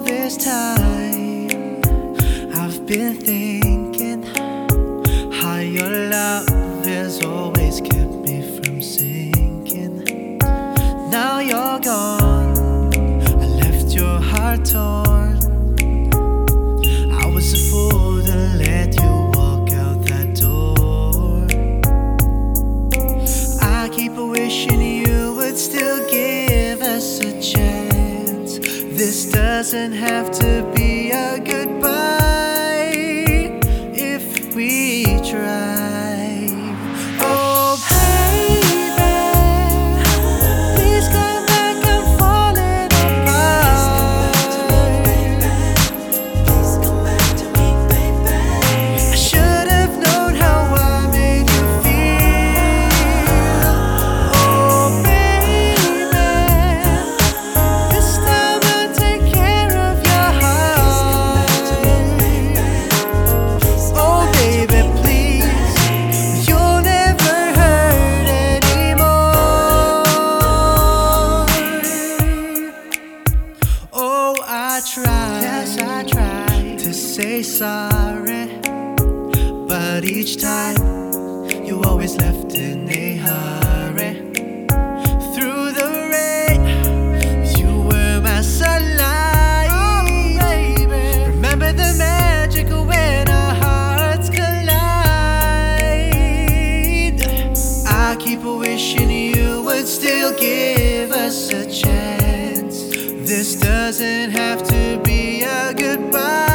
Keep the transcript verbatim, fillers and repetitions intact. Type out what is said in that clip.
this time, I've been thinking how your love has always kept me from sinking. Now you're gone, I left your heart torn. I was a fool to let you walk out that door. I keep wishing you would still give us a chance. This doesn't have to be a goodbye if we try. Oh baby, please come back, I'm falling apart. Please come back to me, baby. I should have known how I made you feel. Oh baby, this time I'll take care of your heart. Oh baby, please, you'll never hurt anymore. Oh, I tried, yes I tried to say sorry, but each time you always left in a hurry. Through the rain, you were my sunlight. Oh, baby, remember the magic when our hearts collide. I keep wishing you would still give us a chance. This doesn't have to be a goodbye.